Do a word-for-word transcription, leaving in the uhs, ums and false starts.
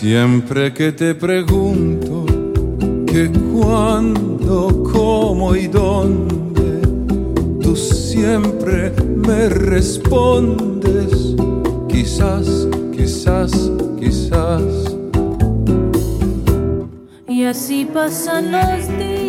Siempre que te pregunto que cuándo, cómo y dónde, tú siempre me respondes, quizás, quizás, quizás. Y así pasan los días.